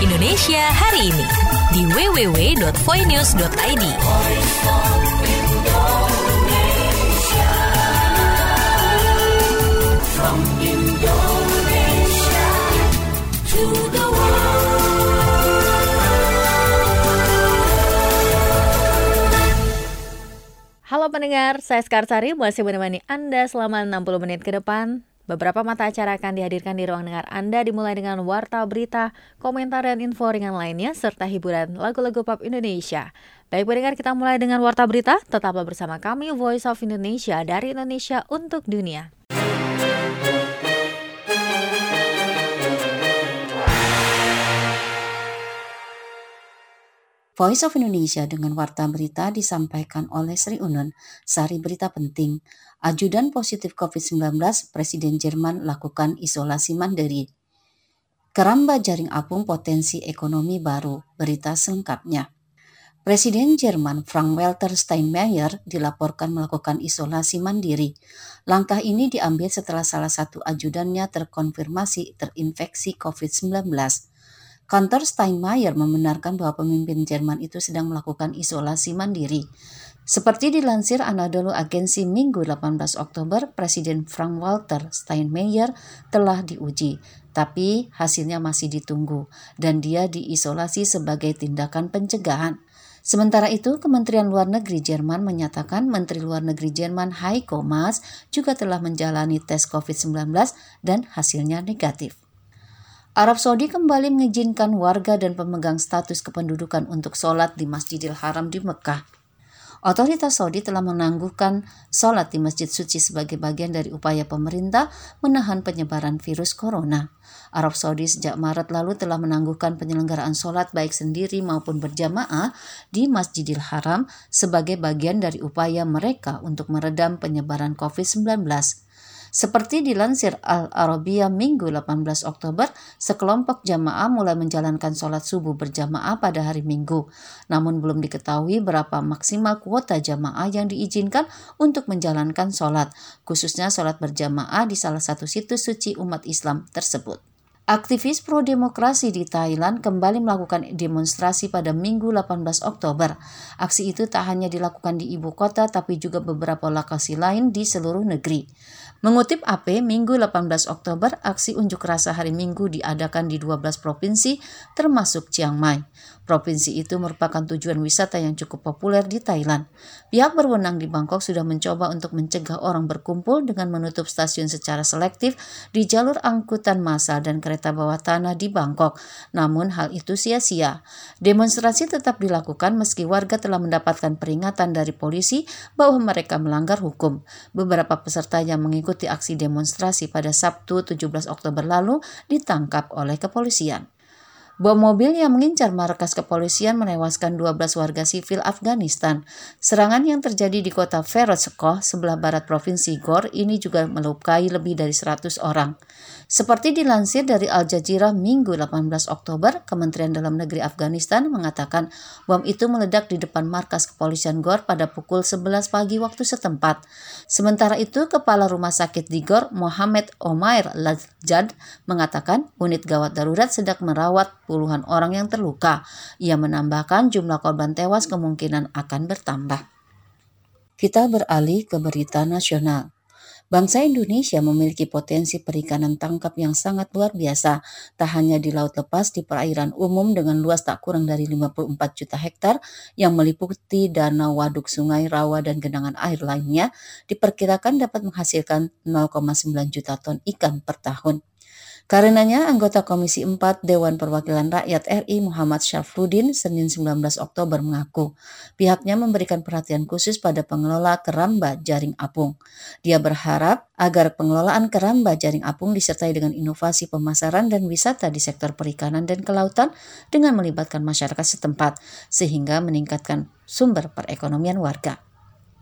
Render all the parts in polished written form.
Indonesia hari ini di www.voinews.id. From Indonesia to the Halo pendengar, saya Skarsari masih menemani Anda selama 60 menit ke depan. Beberapa mata acara akan dihadirkan di ruang dengar Anda dimulai dengan warta berita, komentar dan info ringan lainnya, serta hiburan lagu-lagu pop Indonesia. Baik pendengar, kita mulai dengan warta berita. Tetaplah bersama kami Voice of Indonesia dari Indonesia untuk dunia. Voice of Indonesia dengan warta berita disampaikan oleh Sri Unun. Sari berita penting, ajudan positif COVID-19, Presiden Jerman lakukan isolasi mandiri. Keramba jaring apung potensi ekonomi baru, berita selengkapnya. Presiden Jerman Frank-Walter Steinmeier dilaporkan melakukan isolasi mandiri. Langkah ini diambil setelah salah satu ajudannya terkonfirmasi terinfeksi COVID-19. Kantor Steinmeier membenarkan bahwa pemimpin Jerman itu sedang melakukan isolasi mandiri. Seperti dilansir Anadolu Agensi Minggu 18 Oktober, Presiden Frank-Walter Steinmeier telah diuji, tapi hasilnya masih ditunggu dan dia diisolasi sebagai tindakan pencegahan. Sementara itu, Kementerian Luar Negeri Jerman menyatakan Menteri Luar Negeri Jerman Heiko Maas juga telah menjalani tes COVID-19 dan hasilnya negatif. Arab Saudi kembali mengizinkan warga dan pemegang status kependudukan untuk sholat di Masjidil Haram di Mekah. Otoritas Saudi telah menangguhkan sholat di Masjid Suci sebagai bagian dari upaya pemerintah menahan penyebaran virus corona. Arab Saudi sejak Maret lalu telah menangguhkan penyelenggaraan sholat baik sendiri maupun berjamaah di Masjidil Haram sebagai bagian dari upaya mereka untuk meredam penyebaran COVID-19. Seperti dilansir Al-Arabiyah Minggu 18 Oktober, sekelompok jamaah mulai menjalankan sholat subuh berjamaah pada hari Minggu. Namun belum diketahui berapa maksimal kuota jamaah yang diizinkan untuk menjalankan sholat, khususnya sholat berjamaah di salah satu situs suci umat Islam tersebut. Aktivis pro-demokrasi di Thailand kembali melakukan demonstrasi pada Minggu 18 Oktober. Aksi itu tak hanya dilakukan di ibu kota tapi juga beberapa lokasi lain di seluruh negeri. Mengutip AP, Minggu 18 Oktober, aksi unjuk rasa hari Minggu diadakan di 12 provinsi termasuk Chiang Mai. Provinsi itu merupakan tujuan wisata yang cukup populer di Thailand. Pihak berwenang di Bangkok sudah mencoba untuk mencegah orang berkumpul dengan menutup stasiun secara selektif di jalur angkutan massal dan kereta bawah tanah di Bangkok. Namun hal itu sia-sia. Demonstrasi tetap dilakukan meski warga telah mendapatkan peringatan dari polisi bahwa mereka melanggar hukum. Beberapa peserta yang mengikuti aksi demonstrasi pada Sabtu 17 Oktober lalu ditangkap oleh kepolisian. Bom mobil yang mengincar markas kepolisian menewaskan 12 warga sipil Afghanistan. Serangan yang terjadi di kota Firozkoh, sebelah barat provinsi Ghor, ini juga melukai lebih dari 100 orang. Seperti dilansir dari Al Jazeera Minggu 18 Oktober, Kementerian Dalam Negeri Afghanistan mengatakan bom itu meledak di depan markas kepolisian Ghor pada pukul 11 pagi waktu setempat. Sementara itu, Kepala Rumah Sakit di Ghor, Mohammed Omair Lajad, mengatakan unit gawat darurat sedang merawat puluhan orang yang terluka. Ia menambahkan jumlah korban tewas kemungkinan akan bertambah. Kita beralih ke berita nasional. Bangsa Indonesia memiliki potensi perikanan tangkap yang sangat luar biasa, tak hanya di laut lepas di perairan umum dengan luas tak kurang dari 54 juta hektar yang meliputi danau, waduk, sungai, rawa, dan genangan air lainnya, diperkirakan dapat menghasilkan 0,9 juta ton ikan per tahun. Karenanya, anggota Komisi 4 Dewan Perwakilan Rakyat RI Muhammad Syafruddin Senin 19 Oktober mengaku pihaknya memberikan perhatian khusus pada pengelola keramba jaring apung. Dia berharap agar pengelolaan keramba jaring apung disertai dengan inovasi pemasaran dan wisata di sektor perikanan dan kelautan dengan melibatkan masyarakat setempat sehingga meningkatkan sumber perekonomian warga.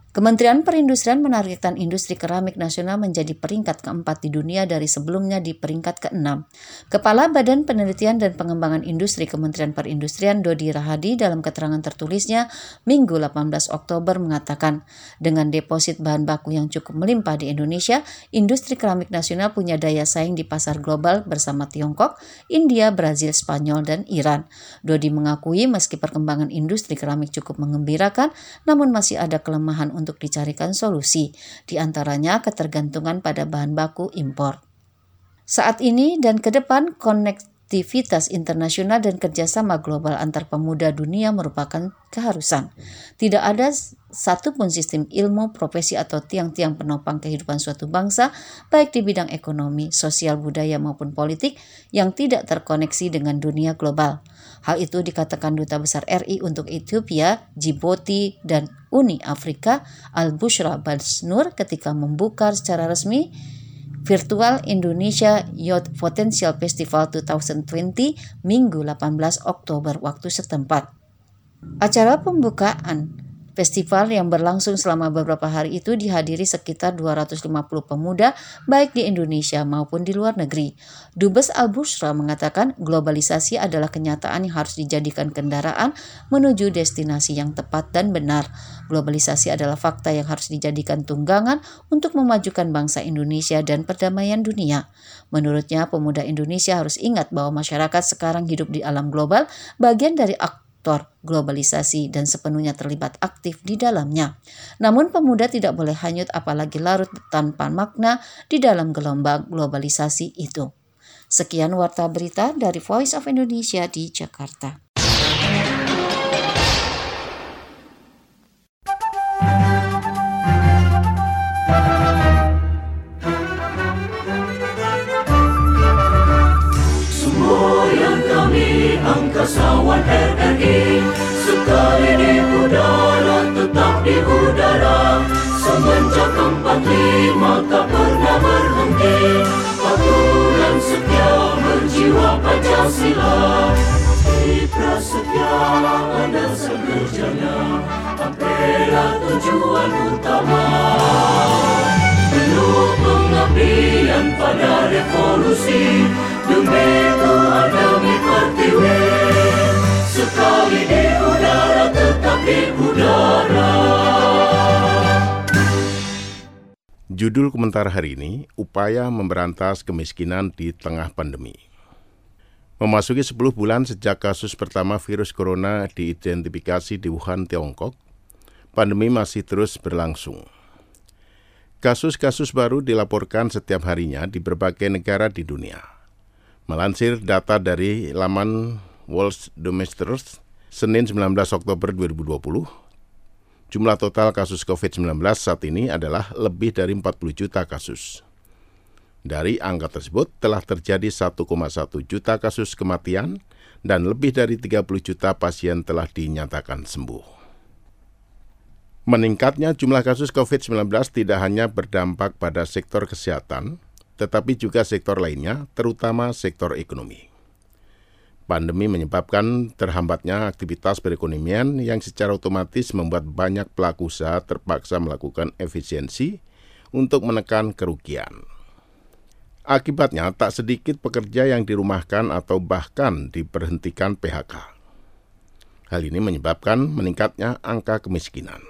Kementerian Perindustrian menargetkan industri keramik nasional menjadi peringkat keempat di dunia dari sebelumnya di peringkat ke-6. Kepala Badan Penelitian dan Pengembangan Industri Kementerian Perindustrian Dodi Rahadi dalam keterangan tertulisnya Minggu 18 Oktober mengatakan, dengan deposit bahan baku yang cukup melimpah di Indonesia, industri keramik nasional punya daya saing di pasar global bersama Tiongkok, India, Brazil, Spanyol, dan Iran. Dodi mengakui meski perkembangan industri keramik cukup mengembirakan, namun masih ada kelemahan untuk dicarikan solusi, di antaranya ketergantungan pada bahan baku impor. Saat ini dan ke depan, konektivitas internasional dan kerjasama global antar pemuda dunia merupakan keharusan. Tidak ada satupun sistem ilmu, profesi atau tiang-tiang penopang kehidupan suatu bangsa, baik di bidang ekonomi, sosial, budaya maupun politik, yang tidak terkoneksi dengan dunia global. Hal itu dikatakan Duta Besar RI untuk Ethiopia, Djibouti, dan Uni Afrika, Al-Bushra Basnur ketika membuka secara resmi Virtual Indonesia Youth Potential Festival 2020 Minggu 18 Oktober waktu setempat. Acara pembukaan festival yang berlangsung selama beberapa hari itu dihadiri sekitar 250 pemuda baik di Indonesia maupun di luar negeri. Dubes Al-Bushra mengatakan globalisasi adalah kenyataan yang harus dijadikan kendaraan menuju destinasi yang tepat dan benar. Globalisasi adalah fakta yang harus dijadikan tunggangan untuk memajukan bangsa Indonesia dan perdamaian dunia. Menurutnya, pemuda Indonesia harus ingat bahwa masyarakat sekarang hidup di alam global, bagian dari aktor globalisasi dan sepenuhnya terlibat aktif di dalamnya. Namun pemuda tidak boleh hanyut apalagi larut tanpa makna di dalam gelombang globalisasi itu. Sekian warta berita dari Voice of Indonesia di Jakarta. Semboyan kami angkasawan RRI, sekali di udara tetap di udara. Semenjak 45 tak pernah berhenti, patuh dan setia berjiwa Pancasila. Di prasetya ada sekerjanya, ampera tujuan utama. Penuh pengabdian pada revolusi, demi Tuhan demi Pertiwi. Sekali di udara tetap di udara. Judul komentar hari ini, upaya memberantas kemiskinan di tengah pandemi. Memasuki 10 bulan sejak kasus pertama virus corona diidentifikasi di Wuhan, Tiongkok, pandemi masih terus berlangsung. Kasus-kasus baru dilaporkan setiap harinya di berbagai negara di dunia. Melansir data dari laman Worldometers, Senin 19 Oktober 2020, jumlah total kasus COVID-19 saat ini adalah lebih dari 40 juta kasus. Dari angka tersebut telah terjadi 1,1 juta kasus kematian dan lebih dari 30 juta pasien telah dinyatakan sembuh. Meningkatnya jumlah kasus COVID-19 tidak hanya berdampak pada sektor kesehatan, tetapi juga sektor lainnya, terutama sektor ekonomi. Pandemi menyebabkan terhambatnya aktivitas perekonomian yang secara otomatis membuat banyak pelaku usaha terpaksa melakukan efisiensi untuk menekan kerugian. Akibatnya, tak sedikit pekerja yang dirumahkan atau bahkan diberhentikan PHK. Hal ini menyebabkan meningkatnya angka kemiskinan.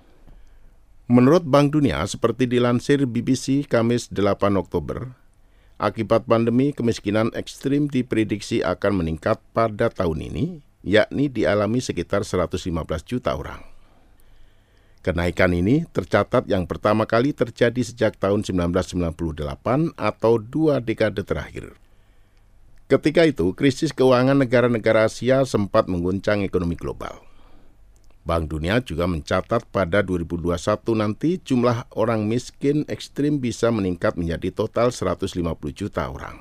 Menurut Bank Dunia, seperti dilansir BBC Kamis 8 Oktober, akibat pandemi kemiskinan ekstrim diprediksi akan meningkat pada tahun ini, yakni dialami sekitar 115 juta orang. Kenaikan ini tercatat yang pertama kali terjadi sejak tahun 1998 atau 2 dekade terakhir. Ketika itu, krisis keuangan negara-negara Asia sempat mengguncang ekonomi global. Bank Dunia juga mencatat pada 2021 nanti jumlah orang miskin ekstrim bisa meningkat menjadi total 150 juta orang.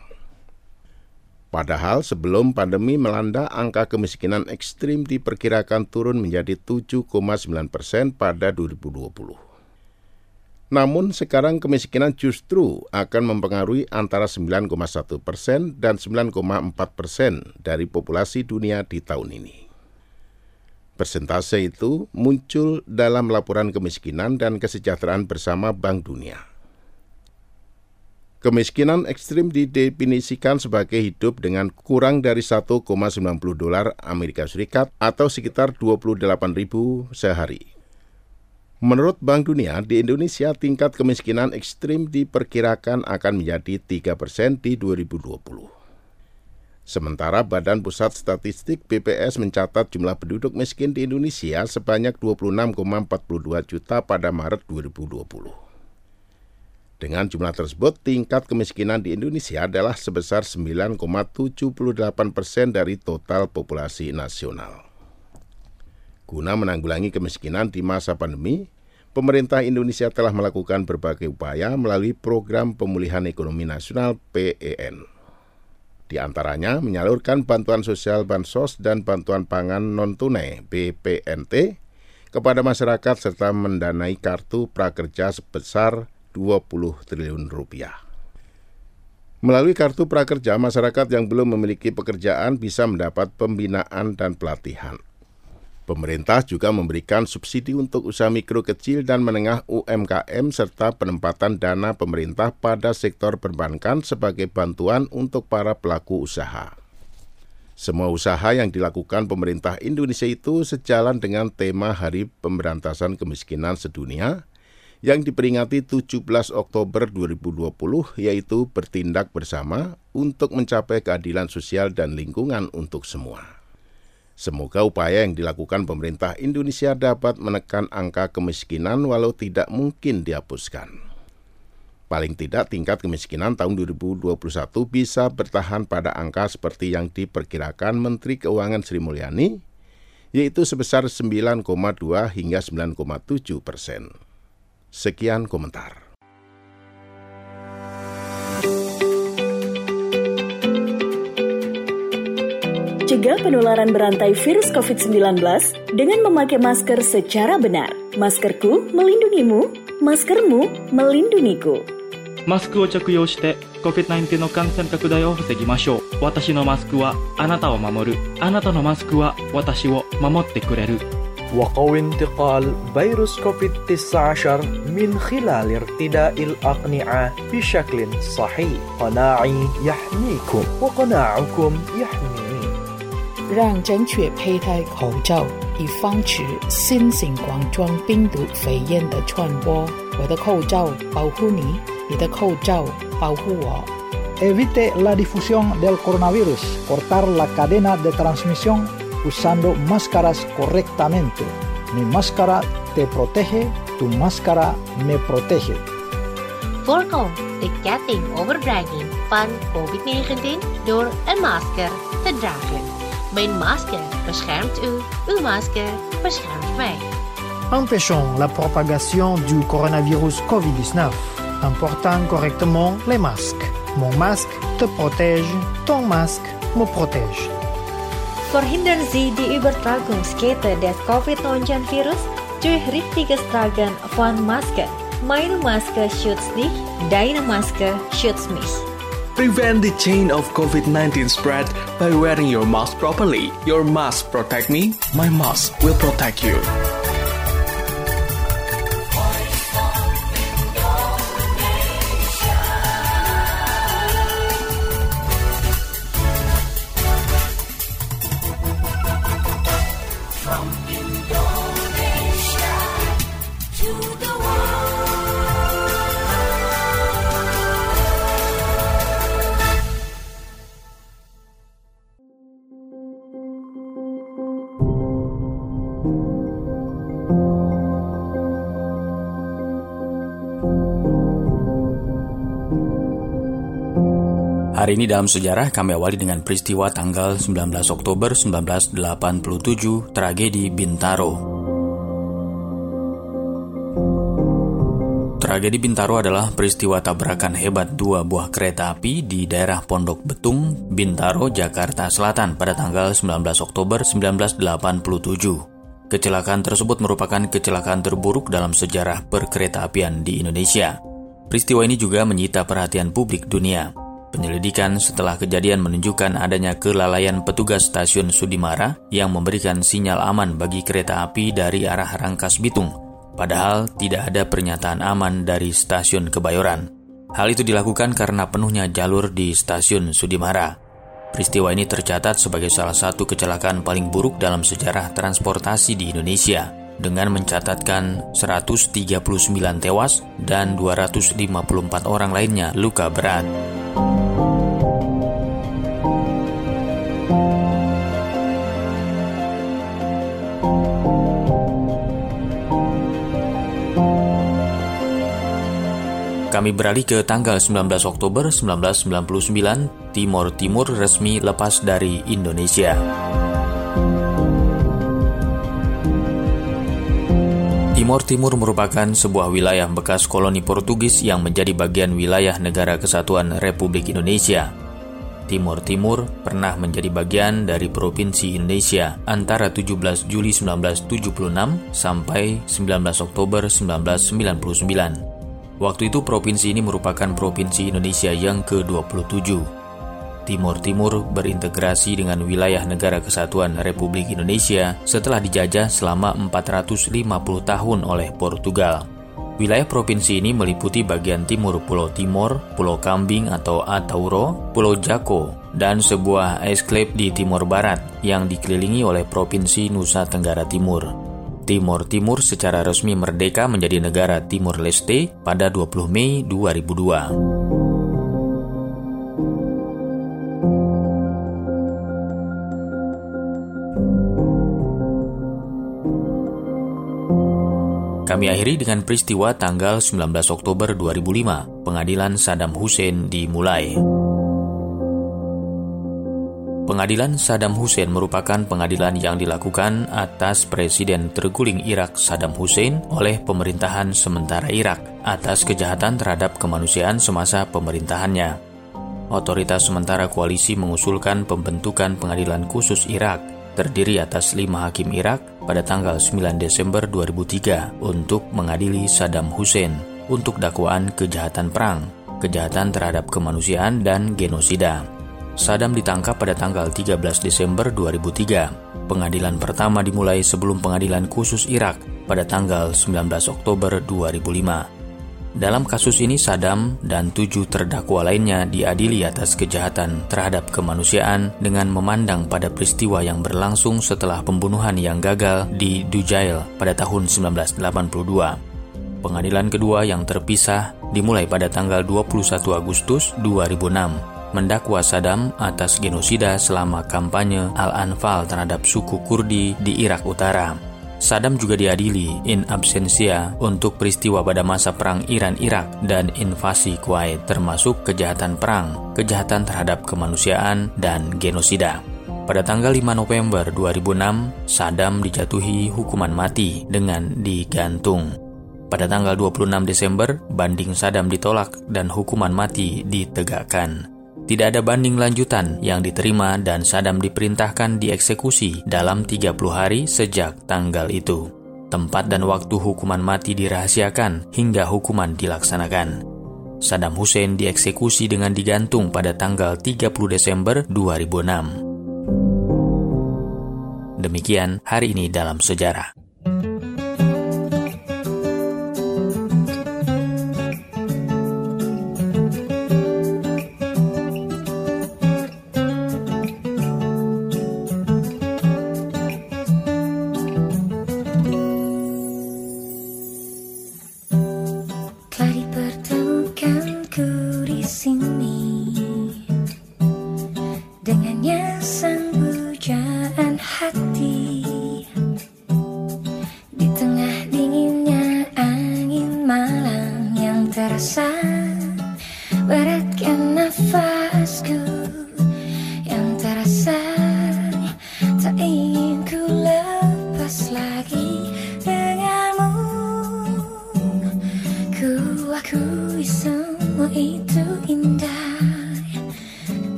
Padahal sebelum pandemi melanda, angka kemiskinan ekstrim diperkirakan turun menjadi 7,9% pada 2020. Namun sekarang kemiskinan justru akan mempengaruhi antara 9,1% dan 9,4% dari populasi dunia di tahun ini. Persentase itu muncul dalam laporan kemiskinan dan kesejahteraan bersama Bank Dunia. Kemiskinan ekstrim didefinisikan sebagai hidup dengan kurang dari $1,90 Amerika Serikat atau sekitar 28.000 sehari. Menurut Bank Dunia, di Indonesia tingkat kemiskinan ekstrim diperkirakan akan menjadi 3% di 2020. Sementara Badan Pusat Statistik BPS mencatat jumlah penduduk miskin di Indonesia sebanyak 26,42 juta pada Maret 2020. Dengan jumlah tersebut, tingkat kemiskinan di Indonesia adalah sebesar 9,78% dari total populasi nasional. Guna menanggulangi kemiskinan di masa pandemi, pemerintah Indonesia telah melakukan berbagai upaya melalui Program Pemulihan Ekonomi Nasional PEN. Di antaranya menyalurkan bantuan sosial Bansos dan bantuan pangan non-tunai BPNT kepada masyarakat serta mendanai kartu prakerja sebesar Rp20 triliun. Melalui kartu prakerja, masyarakat yang belum memiliki pekerjaan bisa mendapat pembinaan dan pelatihan. Pemerintah juga memberikan subsidi untuk usaha mikro kecil dan menengah UMKM serta penempatan dana pemerintah pada sektor perbankan sebagai bantuan untuk para pelaku usaha. Semua usaha yang dilakukan pemerintah Indonesia itu sejalan dengan tema Hari Pemberantasan Kemiskinan Sedunia yang diperingati 17 Oktober 2020, yaitu bertindak bersama untuk mencapai keadilan sosial dan lingkungan untuk semua. Semoga upaya yang dilakukan pemerintah Indonesia dapat menekan angka kemiskinan walau tidak mungkin dihapuskan. Paling tidak tingkat kemiskinan tahun 2021 bisa bertahan pada angka seperti yang diperkirakan Menteri Keuangan Sri Mulyani, yaitu sebesar 9,2 hingga 9,7%. Sekian komentar. Cegah penularan berantai virus COVID-19 dengan memakai masker secara benar. Maskerku melindungimu, maskermu melindungiku. マスクを着用して COVID-19 の感染拡大を防ぎましょう。私のマスクはあなたを守る。あなたのマスクは私を守ってくれる。 وقوي انتقال فيروس كوفيد-19 من خلال ارتداء الأقنعة بشكل صحيح. قناعي يحميكم وقناعكم يحميني. 让正确佩戴口罩，以防止新型冠状病毒肺炎的传播。我的口罩保护你，你的口罩保护我。 Evite la difusión del coronavirus. Cortar la cadena de transmisión usando máscaras correctamente. Mi máscara te protege, tu máscara me protege. Voorkom de ketting overdraging van COVID-19 door een masker te dragen. Mijn masker beschermt u, uw masker beschermt mij. Empêchons la propagation du coronavirus COVID-19 en portant correctement les masques. Mon masque te protège, ton masque me protège. Verhindern Sie die Übertragungskette des Covid-19-Virus durch richtiges Tragen von Masken. Meine Maske schützt dich, deine Maske schützt mich. Prevent the chain of COVID-19 spread by wearing your mask properly. Your mask protect me, my mask will protect you. Hari ini dalam sejarah kami awali dengan peristiwa tanggal 19 Oktober 1987, tragedi Bintaro. Tragedi Bintaro adalah peristiwa tabrakan hebat dua buah kereta api di daerah Pondok Betung, Bintaro, Jakarta Selatan pada tanggal 19 Oktober 1987. Kecelakaan tersebut merupakan kecelakaan terburuk dalam sejarah perkeretaapian di Indonesia. Peristiwa ini juga menyita perhatian publik dunia. Penyelidikan setelah kejadian menunjukkan adanya kelalaian petugas stasiun Sudimara yang memberikan sinyal aman bagi kereta api dari arah Rangkas Bitung, padahal tidak ada pernyataan aman dari stasiun Kebayoran. Hal itu dilakukan karena penuhnya jalur di stasiun Sudimara. Peristiwa ini tercatat sebagai salah satu kecelakaan paling buruk dalam sejarah transportasi di Indonesia, dengan mencatatkan 139 tewas dan 254 orang lainnya luka berat. Kami beralih ke tanggal 19 Oktober 1999, Timor Timur resmi lepas dari Indonesia. Timor Timur merupakan sebuah wilayah bekas koloni Portugis yang menjadi bagian wilayah Negara Kesatuan Republik Indonesia. Timor Timur pernah menjadi bagian dari Provinsi Indonesia antara 17 Juli 1976 sampai 19 Oktober 1999. Waktu itu provinsi ini merupakan Provinsi Indonesia yang ke-27. Timor Timur berintegrasi dengan wilayah Negara Kesatuan Republik Indonesia setelah dijajah selama 450 tahun oleh Portugal. Wilayah provinsi ini meliputi bagian timur Pulau Timor, Pulau Kambing atau Atauro, Pulau Jako, dan sebuah eksklave di Timor Barat yang dikelilingi oleh Provinsi Nusa Tenggara Timur. Timor Timur secara resmi merdeka menjadi negara Timor Leste pada 20 Mei 2002. Kami akhiri dengan peristiwa tanggal 19 Oktober 2005, pengadilan Saddam Hussein dimulai. Pengadilan Saddam Hussein merupakan pengadilan yang dilakukan atas Presiden terguling Irak Saddam Hussein oleh pemerintahan sementara Irak atas kejahatan terhadap kemanusiaan semasa pemerintahannya. Otoritas sementara koalisi mengusulkan pembentukan pengadilan khusus Irak terdiri atas 5 hakim Irak pada tanggal 9 Desember 2003 untuk mengadili Saddam Hussein untuk dakwaan kejahatan perang, kejahatan terhadap kemanusiaan, dan genosida. Saddam ditangkap pada tanggal 13 Desember 2003. Pengadilan pertama dimulai sebelum pengadilan khusus Irak pada tanggal 19 Oktober 2005. Dalam kasus ini Saddam dan 7 terdakwa lainnya diadili atas kejahatan terhadap kemanusiaan dengan memandang pada peristiwa yang berlangsung setelah pembunuhan yang gagal di Dujail pada tahun 1982. Pengadilan kedua yang terpisah dimulai pada tanggal 21 Agustus 2006. Mendakwa Saddam atas genosida selama kampanye Al-Anfal terhadap suku Kurdi di Irak Utara. Saddam juga diadili in absentia untuk peristiwa pada masa perang Iran-Irak dan invasi Kuwait, termasuk kejahatan perang, kejahatan terhadap kemanusiaan, dan genosida. Pada tanggal 5 November 2006, Saddam dijatuhi hukuman mati dengan digantung. Pada tanggal 26 Desember, banding Saddam ditolak dan hukuman mati ditegakkan. Tidak ada banding lanjutan yang diterima dan Saddam diperintahkan dieksekusi dalam 30 hari sejak tanggal itu. Tempat dan waktu hukuman mati dirahasiakan hingga hukuman dilaksanakan. Saddam Hussein dieksekusi dengan digantung pada tanggal 30 Desember 2006. Demikian hari ini dalam sejarah.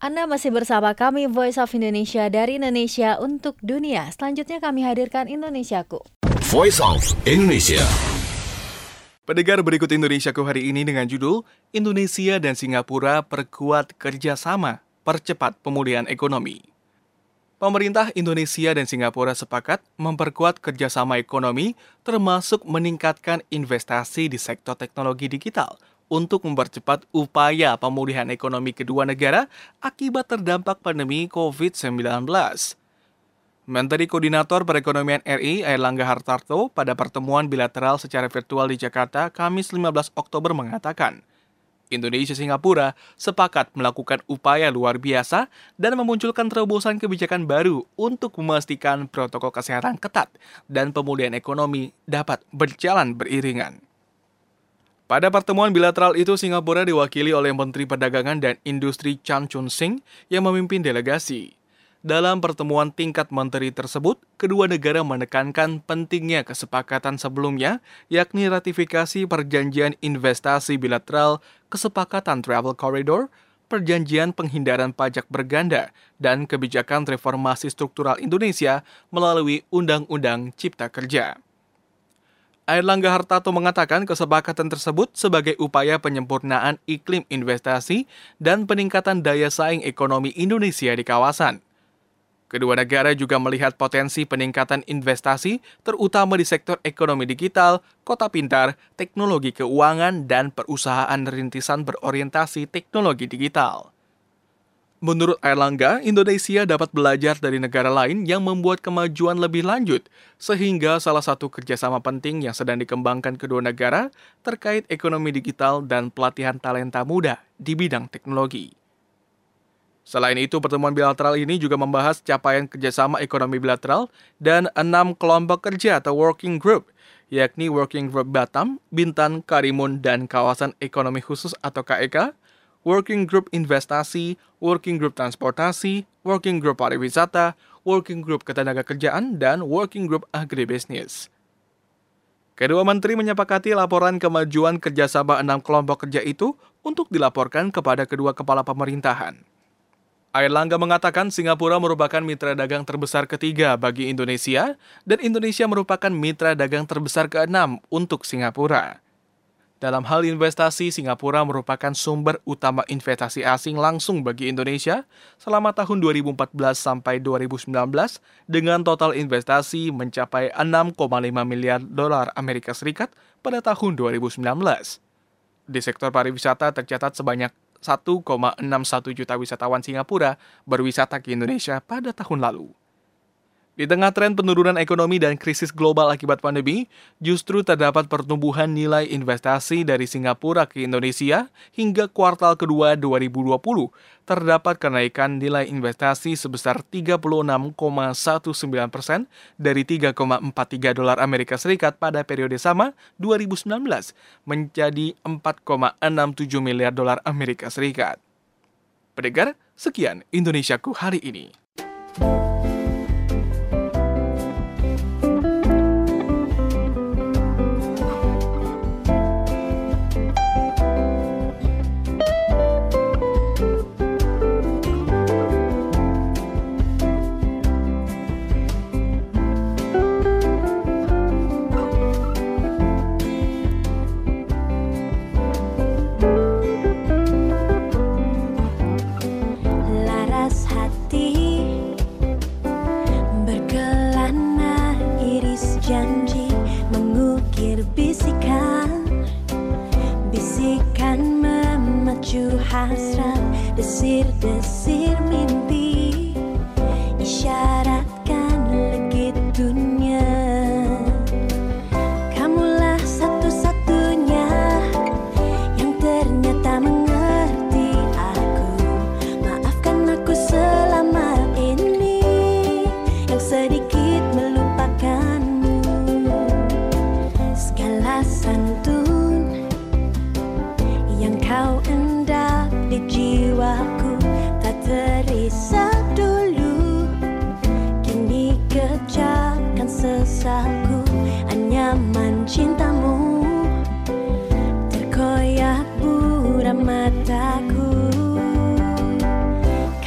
Anda masih bersama kami Voice of Indonesia dari Indonesia untuk dunia. Selanjutnya kami hadirkan Indonesiaku. Voice of Indonesia. Pendengar, berikut Indonesiaku hari ini dengan judul Indonesia dan Singapura perkuat kerjasama percepat pemulihan ekonomi. Pemerintah Indonesia dan Singapura sepakat memperkuat kerjasama ekonomi termasuk meningkatkan investasi di sektor teknologi digital untuk mempercepat upaya pemulihan ekonomi kedua negara akibat terdampak pandemi COVID-19. Menteri Koordinator Perekonomian RI Airlangga Hartarto pada pertemuan bilateral secara virtual di Jakarta Kamis 15 Oktober mengatakan, Indonesia-Singapura sepakat melakukan upaya luar biasa dan memunculkan terobosan kebijakan baru untuk memastikan protokol kesehatan ketat dan pemulihan ekonomi dapat berjalan beriringan. Pada pertemuan bilateral itu, Singapura diwakili oleh Menteri Perdagangan dan Industri Chan Chun Sing yang memimpin delegasi. Dalam pertemuan tingkat menteri tersebut, kedua negara menekankan pentingnya kesepakatan sebelumnya, yakni ratifikasi perjanjian investasi bilateral, kesepakatan travel corridor, perjanjian penghindaran pajak berganda, dan kebijakan reformasi struktural Indonesia melalui Undang-Undang Cipta Kerja. Airlangga Hartarto mengatakan kesepakatan tersebut sebagai upaya penyempurnaan iklim investasi dan peningkatan daya saing ekonomi Indonesia di kawasan. Kedua negara juga melihat potensi peningkatan investasi terutama di sektor ekonomi digital, kota pintar, teknologi keuangan, dan perusahaan rintisan berorientasi teknologi digital. Menurut Airlangga, Indonesia dapat belajar dari negara lain yang membuat kemajuan lebih lanjut, sehingga salah satu kerjasama penting yang sedang dikembangkan kedua negara terkait ekonomi digital dan pelatihan talenta muda di bidang teknologi. Selain itu, pertemuan bilateral ini juga membahas capaian kerjasama ekonomi bilateral dan 6 kelompok kerja atau working group, yakni Working Group Batam, Bintan, Karimun, dan Kawasan Ekonomi Khusus atau KEK, Working Group Investasi, Working Group Transportasi, Working Group Pariwisata, Working Group Ketenagakerjaan, dan Working Group Agribisnis. Kedua menteri menyepakati laporan kemajuan kerjasama 6 kelompok kerja itu untuk dilaporkan kepada kedua kepala pemerintahan. Airlangga mengatakan Singapura merupakan mitra dagang terbesar ketiga bagi Indonesia, dan Indonesia merupakan mitra dagang terbesar ke-6 untuk Singapura. Dalam hal investasi, Singapura merupakan sumber utama investasi asing langsung bagi Indonesia selama tahun 2014 sampai 2019 dengan total investasi mencapai 6,5 miliar dolar Amerika Serikat pada tahun 2019. Di sektor pariwisata tercatat sebanyak 1,61 juta wisatawan Singapura berwisata ke Indonesia pada tahun lalu. Di tengah tren penurunan ekonomi dan krisis global akibat pandemi, justru terdapat pertumbuhan nilai investasi dari Singapura ke Indonesia hingga kuartal kedua 2020. Terdapat kenaikan nilai investasi sebesar 36,19% dari 3,43 dolar Amerika Serikat pada periode sama 2019 menjadi 4,67 miliar dolar Amerika Serikat. Pendengar, sekian Indonesiaku hari ini. Hasrat, desir-desir mimpi, isyaratkan legit dunia. Kamulah satu-satunya yang ternyata mengerti aku. Maafkan aku selama ini yang sedikit melupakanmu. Segala santun yang kau endap di jiwaku tak terisap dulu. Kini kecapkan sesaku, anyaman cintamu terkoyak buram mataku.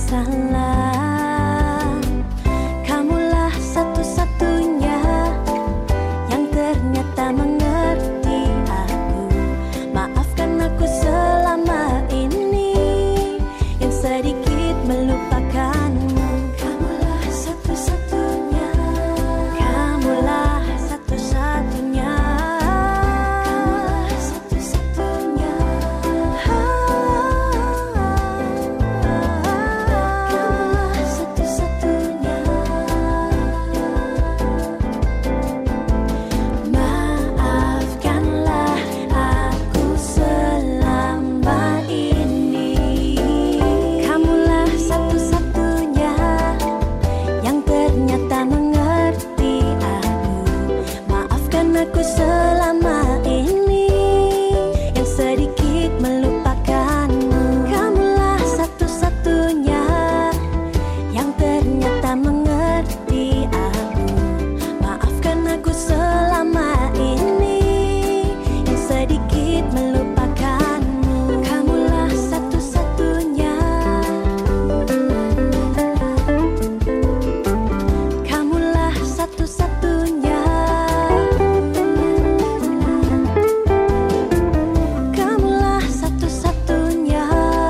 salah. Kamulah satu-satunya yang ternyata mengerti aku. Maafkan aku selama ini yang sedikit melupakanmu. Kamulah satu-satunya, kamulah satu-satunya, kamulah satu-satunya, kamulah satu-satunya. Maafkanlah aku selama ini. Kamulah satu-satunya yang ternyata mengerti aku. Maafkan aku selama ini yang sedikit melupakanmu. Kamulah satu-satunya yang ternyata mengerti aku. Maafkan aku selama ini yang sedikit melupakanmu. Kamulah satu-satunya, kamulah satu-satunya, kamulah satu-satunya,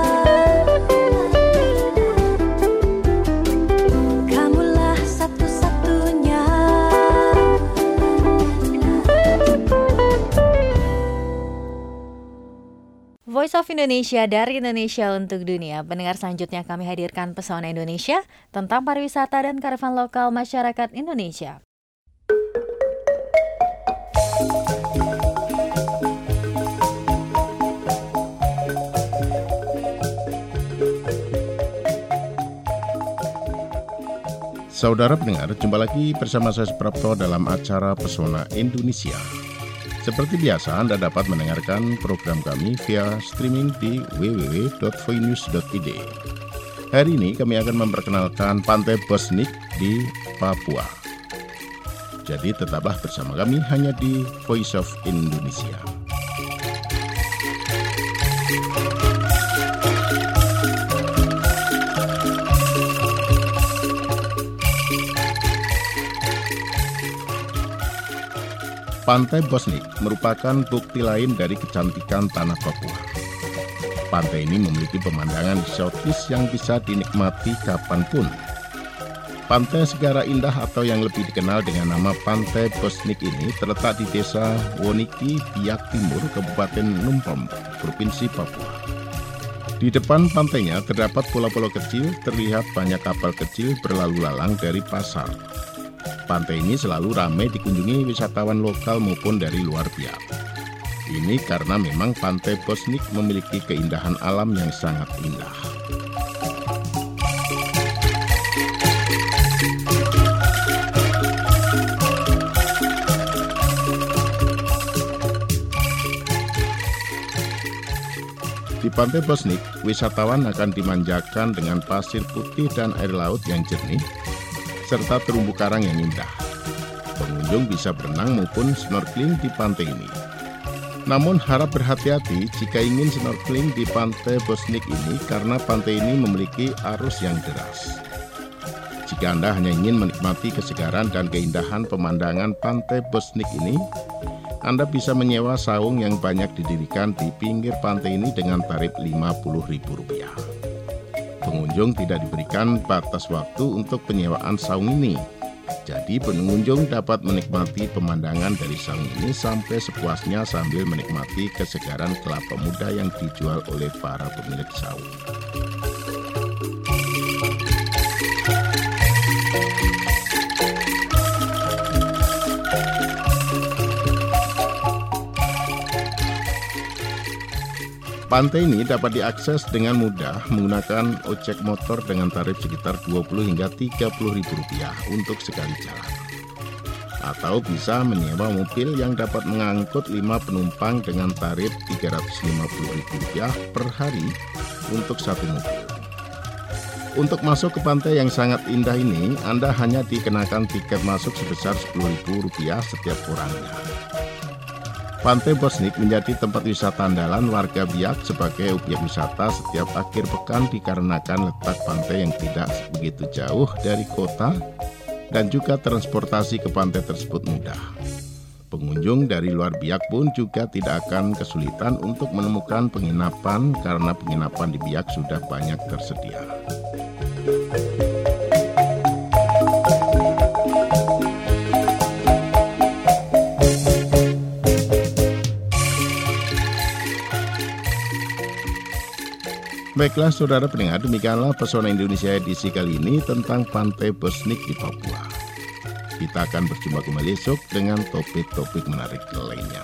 kamulah satu-satunya. Voice of Indonesia dari Indonesia untuk dunia. Pendengar, selanjutnya kami hadirkan Pesona Indonesia tentang pariwisata dan kearifan lokal masyarakat Indonesia. Saudara pendengar, jumpa lagi bersama saya Suprapto dalam acara Pesona Indonesia. Seperti biasa, Anda dapat mendengarkan program kami via streaming di www.voinews.id. Hari ini kami akan memperkenalkan Pantai Bosnik di Papua. Jadi tetaplah bersama kami hanya di Voice of Indonesia. Pantai Bosnik merupakan bukti lain dari kecantikan tanah Papua. Pantai ini memiliki pemandangan eksotis yang bisa dinikmati kapanpun. Pantai Segara Indah atau yang lebih dikenal dengan nama Pantai Bosnik ini terletak di Desa Woniki, Biak Timur, Kabupaten Numpem, Provinsi Papua. Di depan pantainya terdapat pulau-pulau kecil, terlihat banyak kapal kecil berlalu lalang dari pasar. Pantai ini selalu ramai dikunjungi wisatawan lokal maupun dari luar Biak. Ini karena memang Pantai Bosnik memiliki keindahan alam yang sangat indah. Di Pantai Bosnik, wisatawan akan dimanjakan dengan pasir putih dan air laut yang jernih, serta terumbu karang yang indah. Pengunjung bisa berenang maupun snorkeling di pantai ini. Namun harap berhati-hati jika ingin snorkeling di Pantai Bosnik ini karena pantai ini memiliki arus yang deras. Jika Anda hanya ingin menikmati kesegaran dan keindahan pemandangan Pantai Bosnik ini, Anda bisa menyewa saung yang banyak didirikan di pinggir pantai ini dengan tarif Rp50.000. Pengunjung tidak diberikan batas waktu untuk penyewaan saung ini. Jadi pengunjung dapat menikmati pemandangan dari saung ini sampai sepuasnya sambil menikmati kesegaran kelapa muda yang dijual oleh para pemilik saung. Pantai ini dapat diakses dengan mudah menggunakan ojek motor dengan tarif sekitar Rp20 hingga Rp30.000 untuk sekali jalan. Atau bisa menyewa mobil yang dapat mengangkut 5 penumpang dengan tarif Rp350.000 per hari untuk satu mobil. Untuk masuk ke pantai yang sangat indah ini, Anda hanya dikenakan tiket masuk sebesar Rp10.000 setiap orangnya. Pantai Bosnik menjadi tempat wisata andalan warga Biak sebagai objek wisata setiap akhir pekan dikarenakan letak pantai yang tidak begitu jauh dari kota dan juga transportasi ke pantai tersebut mudah. Pengunjung dari luar Biak pun juga tidak akan kesulitan untuk menemukan penginapan karena penginapan di Biak sudah banyak tersedia. Baiklah saudara pendengar, demikianlah Pesona Indonesia edisi kali ini tentang Pantai Bosnik di Papua. Kita akan berjumpa kembali esok dengan topik-topik menarik lainnya.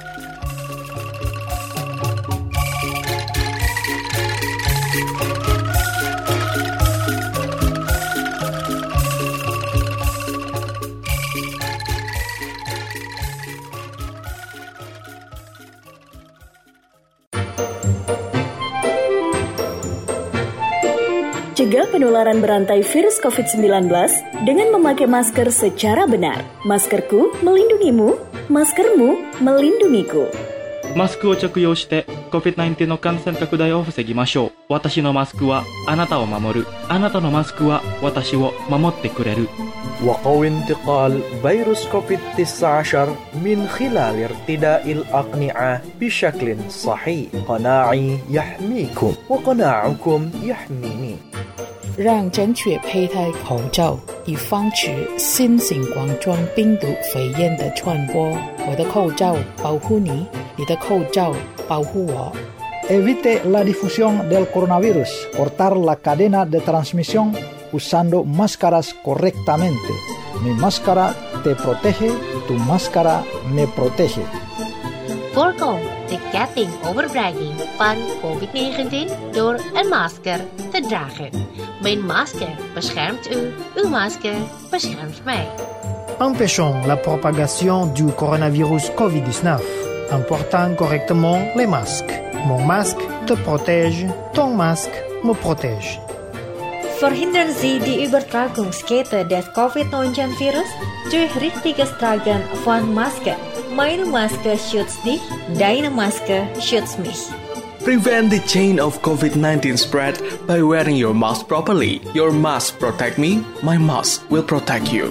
Cegah penularan berantai virus COVID-19 dengan memakai masker secara benar. Maskerku melindungimu, maskermu melindungiku. マスクを着用して COVID-19 の感染拡大を防ぎましょう。私のマスクはあなたを守る。あなたのマスクは私を守ってくれる。 وقوي انتقال فيروس كوفيد-19 من خلال ارتداء الأقنعة بشكل صحيح. قناعي يحميكم وقناعكم يحميني. 让正确佩戴口罩，以防止新型冠状病毒肺炎的传播。我的口罩保护你，你的口罩保护我。 Evite la difusión del coronavirus. Cortar la cadena de transmisión usando máscaras correctamente. Mi máscara te protege, tu máscara me protege. Voorkom de getting overdraging van COVID-19 door een masker te dragen. Mijn masker beschermt u, uw masker beschermt mij. Empêchons la propagation du coronavirus COVID-19 en portant correctement les masques. Mon masque te protège, ton masque me protège. Verhindern Sie die Übertragungskette des Covid-19-Virus durch richtiges Tragen von Masken. Meine Maske schützt dich, deine Maske schützt mich. Prevent the chain of COVID-19 spread by wearing your mask properly. Your mask protect me, my mask will protect you.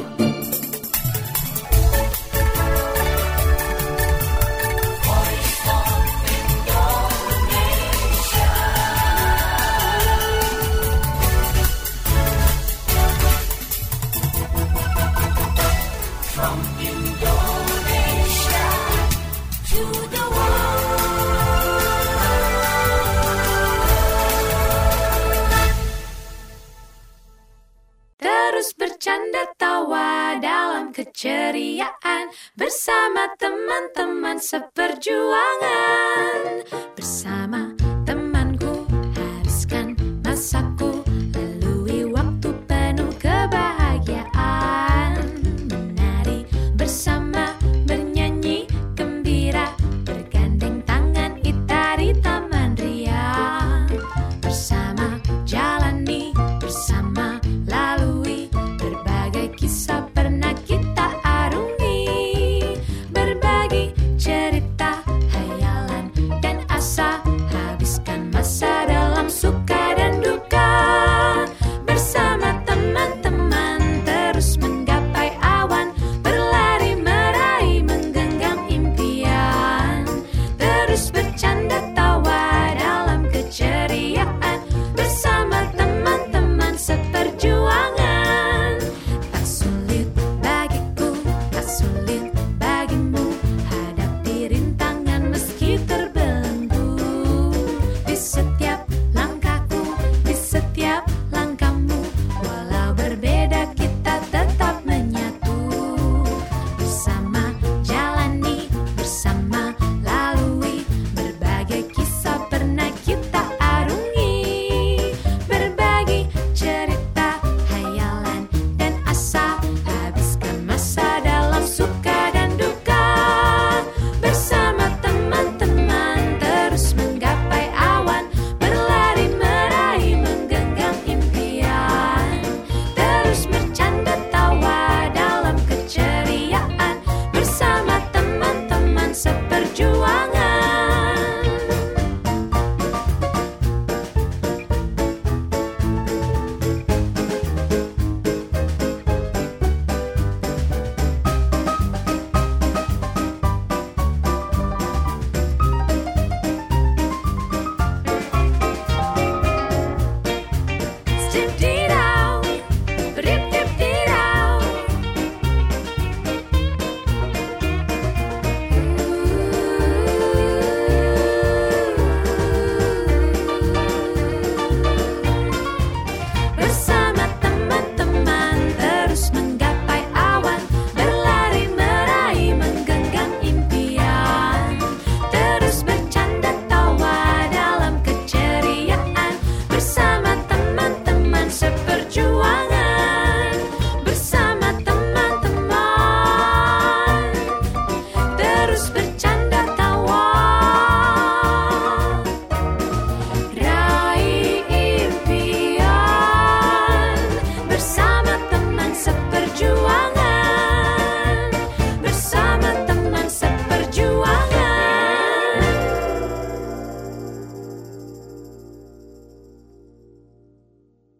Keceriaan bersama teman-teman seperjuangan. Bersama temanku hariskan masaku, lalui waktu penuh kebahagiaan. Menari bersama, bernyanyi gembira, bergandeng tangan kita di taman ria. Bersama jalani, bersama lalui berbagai kisah pernah kita berbagi cerita, hayalan dan asa.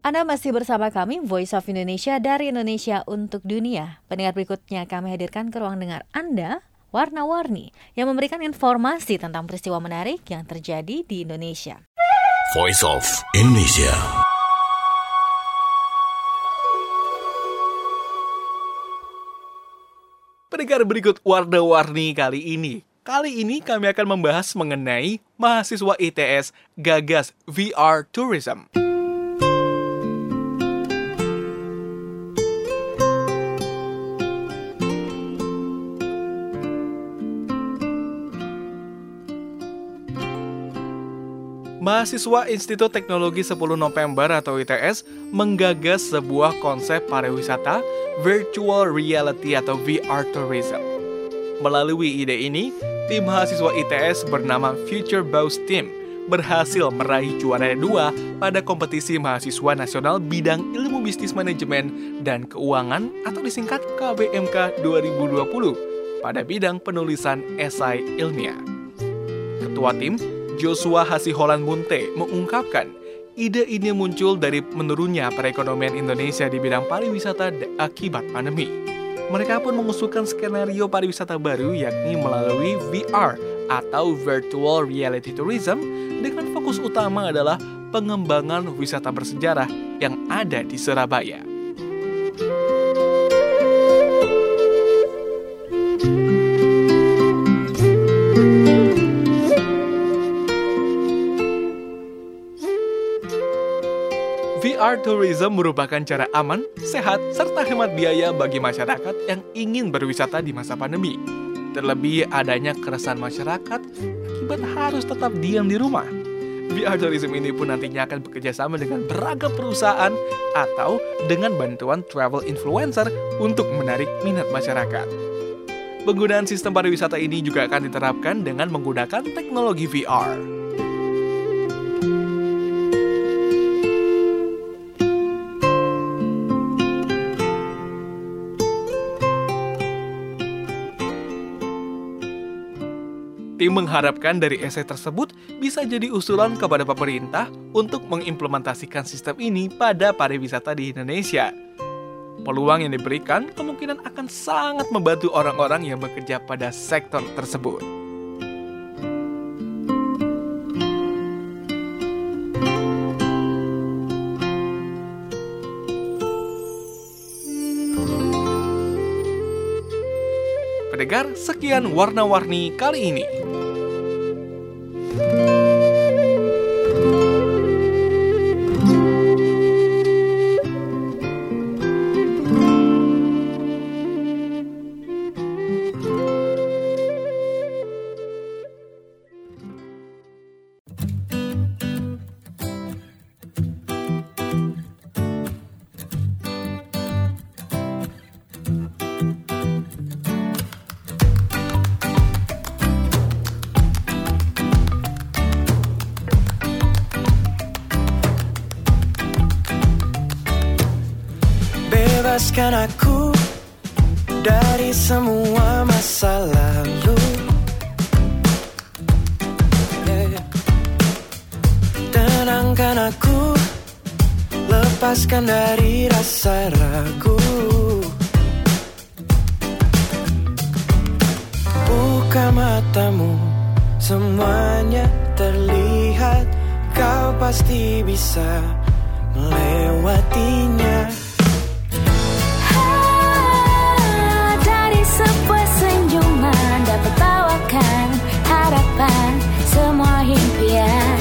Anda masih bersama kami, Voice of Indonesia dari Indonesia untuk Dunia. Pendengar, berikutnya kami hadirkan ke ruang dengar Anda, Warna-Warni, yang memberikan informasi tentang peristiwa menarik yang terjadi di Indonesia. Voice of Indonesia. Pendengar, berikut Warna-Warni kali ini. Kali ini kami akan membahas mengenai mahasiswa ITS gagas VR Tourism. Mahasiswa Institut Teknologi 10 November atau ITS menggagas sebuah konsep pariwisata virtual reality atau VR tourism. Melalui ide ini, tim mahasiswa ITS bernama Future Bows Team berhasil meraih juara 2 pada kompetisi mahasiswa nasional bidang ilmu bisnis manajemen dan keuangan atau disingkat KBMK 2020 pada bidang penulisan esai ilmiah. Ketua tim Joshua Hasiholan Munte mengungkapkan ide ini muncul dari menurunnya perekonomian Indonesia di bidang pariwisata akibat pandemi. Mereka pun mengusulkan skenario pariwisata baru yakni melalui VR atau Virtual Reality Tourism dengan fokus utama adalah pengembangan wisata bersejarah yang ada di Surabaya. VR tourism merupakan cara aman, sehat, serta hemat biaya bagi masyarakat yang ingin berwisata di masa pandemi. Terlebih adanya keresahan masyarakat akibat harus tetap diam di rumah. VR tourism ini pun nantinya akan bekerjasama dengan beragam perusahaan atau dengan bantuan travel influencer untuk menarik minat masyarakat. Penggunaan sistem pariwisata ini juga akan diterapkan dengan menggunakan teknologi VR. Tim mengharapkan dari esai tersebut bisa jadi usulan kepada pemerintah untuk mengimplementasikan sistem ini pada pariwisata di Indonesia. Peluang yang diberikan kemungkinan akan sangat membantu orang-orang yang bekerja pada sektor tersebut. Pendengar, sekian Warna-Warni kali ini. Bebaskan aku dari semua masa lalu. Tenangkan aku, lepaskan dari rasa ragu. Buka matamu, semuanya terlihat. Kau pasti bisa melewatinya. Tertawakan harapan semua impian.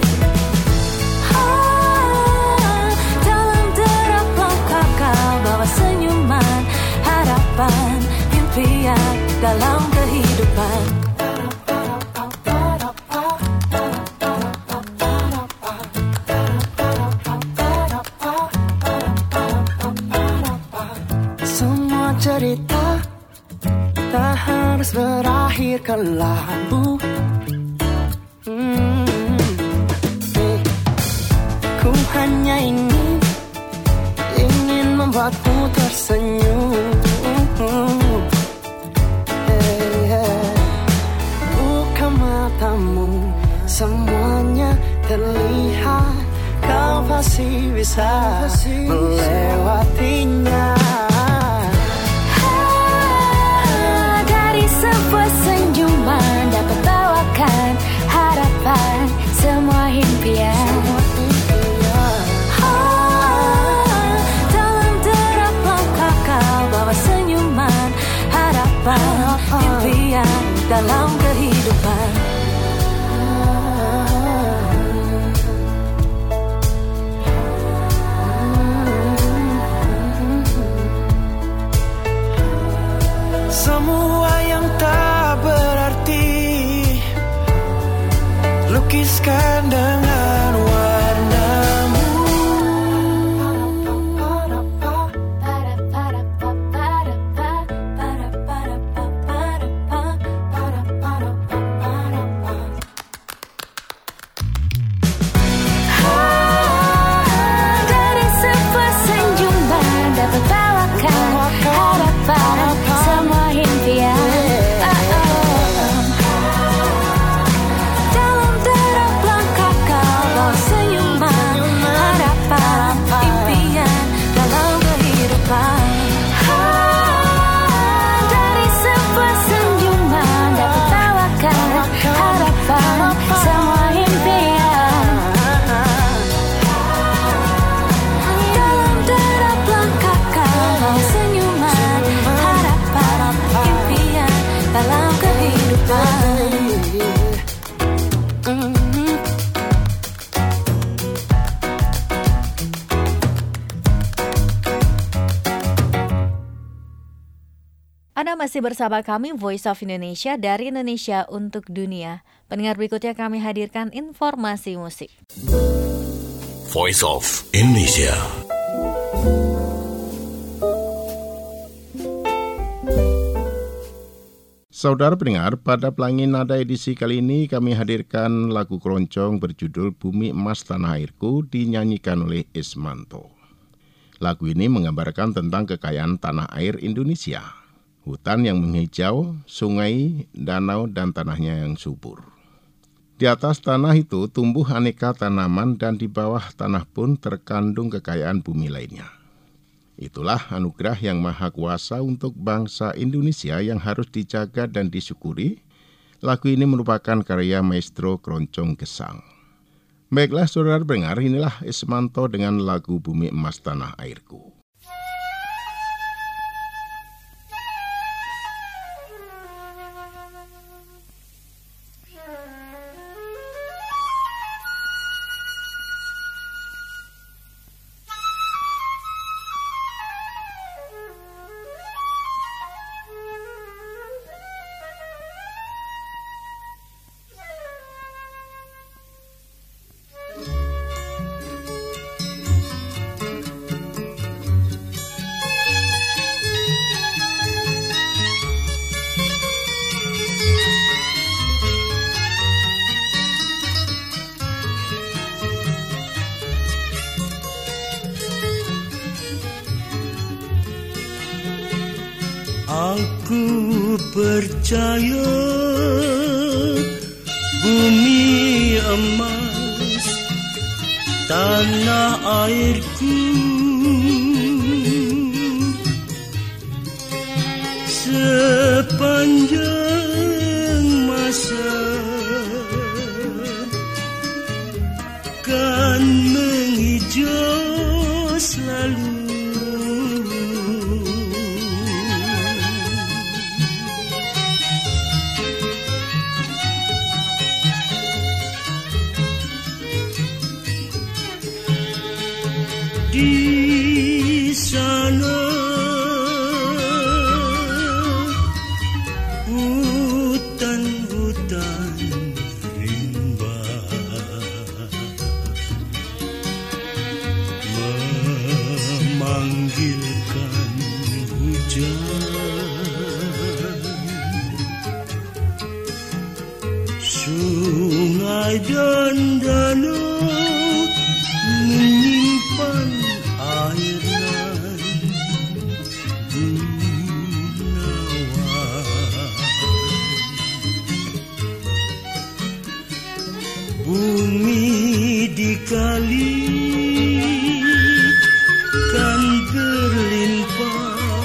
Dalam terapung kau bawa senyuman harapan impian dalam kehidupan. Semua cerita tak harus berakhir kelabu. Ku hanya ingin membuatmu tersenyum. Buka matamu, semuanya terlihat. kau pasti bisa melewatinya. Dari sebuah senyuman dapat bawakan harapan, semua impian. Dalam derap langkah kau bawa senyuman, harapan, impian dalam kehidupan. Semua yang tak berarti lukiskan dengan warnamu. Dari sebuah senyuman dapat bawakan harapan, semua impian. Dalam derap langkah kau bawa senyuman, harapan, impian dalam kehidupan. Dari sebuah senyuman dapat bawakan harapan, semua impian. Dalam derap langkah kau bawa senyuman, harapan, impian dalam kehidupan. Anda masih bersama kami Voice of Indonesia dari Indonesia untuk Dunia. Pendengar, berikutnya kami hadirkan informasi musik. Voice of Indonesia. Saudara pendengar, pada Pelangi Nada edisi kali ini kami hadirkan lagu keroncong berjudul Bumi Emas Tanah Airku dinyanyikan oleh Ismanto. Lagu ini menggambarkan tentang kekayaan tanah air Indonesia. Hutan yang menghijau, sungai, danau, dan tanahnya yang subur. Di atas tanah itu tumbuh aneka tanaman dan di bawah tanah pun terkandung kekayaan bumi lainnya. Itulah anugerah yang maha kuasa untuk bangsa Indonesia yang harus dijaga dan disyukuri. Lagu ini merupakan karya maestro keroncong Gesang. Baiklah saudara pendengar, inilah Ismanto dengan lagu Bumi Emas Tanah Airku. Aku percaya bumi emas tanah airku, sepanjang masa kan menghijau selalu. Di sana hutan-hutan rimba memanggilkan hujan, sungai dan danau menyimpan air nan gunawan. Bumi dikasih dikali kan berlimpah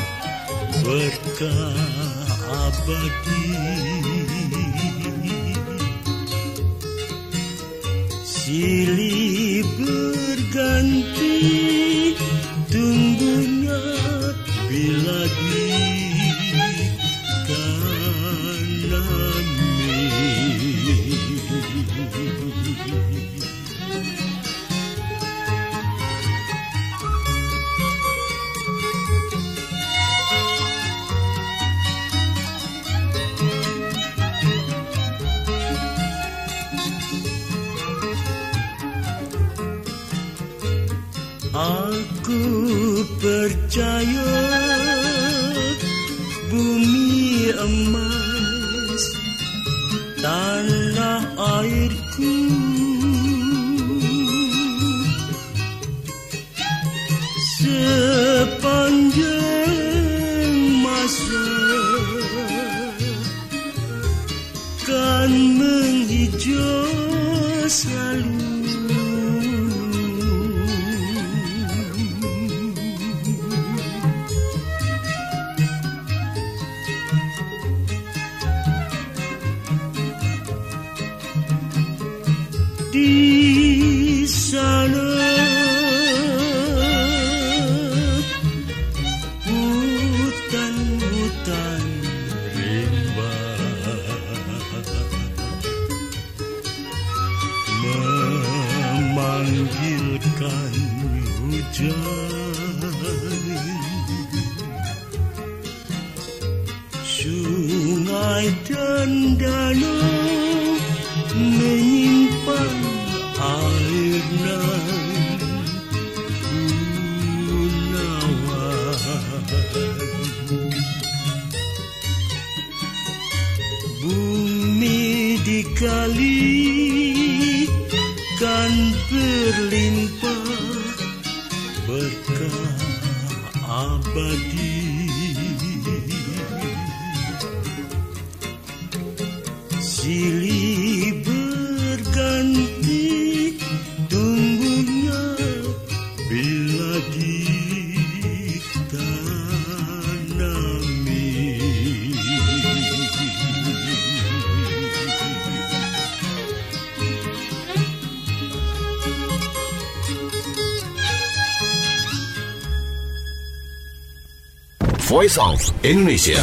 berkah abadi. Silih berganti tumbuhnya bila aku percaya bumi emas tanah airku sepanjang masa kan menghijau selalu. Di sana hutan-hutan rimba memanggilkan hujan, sungai dan danau menyimpan air nan gunawan. Bumi dikali kan berlimpah berkah abadi. Silih berganti tumbuhnya bila ditanami. Voice of Indonesia.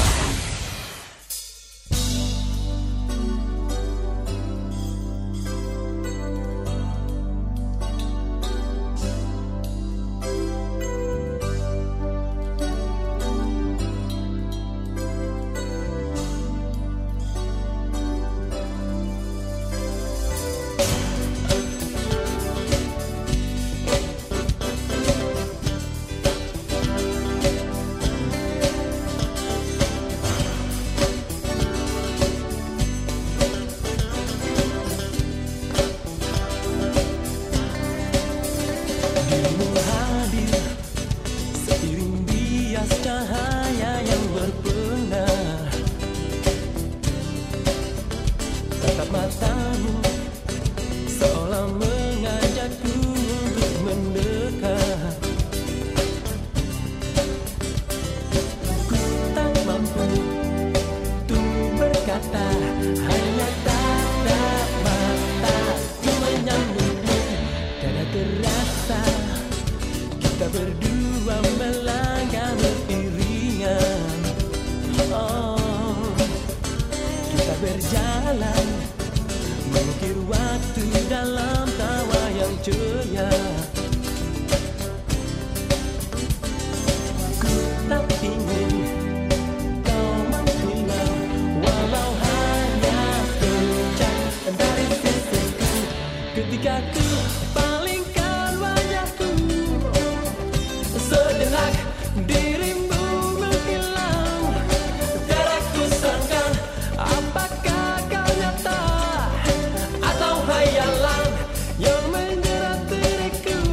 Apakah kau nyata atau hayalan yang menjerat diriku?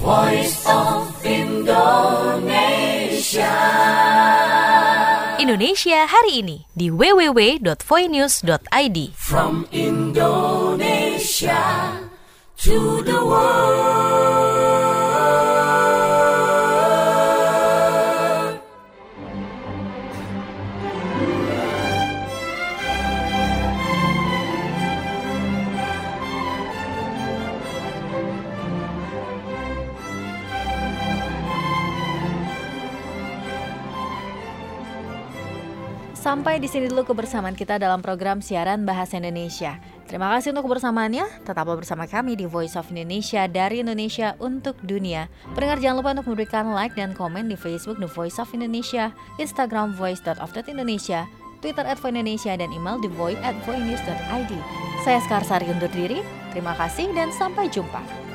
Voice of Indonesia. Indonesia hari ini di www.voinews.id. From Indonesia to the world. Sampai di sini dulu kebersamaan kita dalam program siaran Bahasa Indonesia. Terima kasih untuk kebersamaannya. Tetaplah bersama kami di Voice of Indonesia, dari Indonesia untuk dunia. Pendengar jangan lupa untuk memberikan like dan komen di Facebook The Voice of Indonesia, Instagram voice.of.indonesia, Twitter @voindonesia, dan email thevoice@voinews.id. Saya Skarsari undur diri. Terima kasih dan sampai jumpa.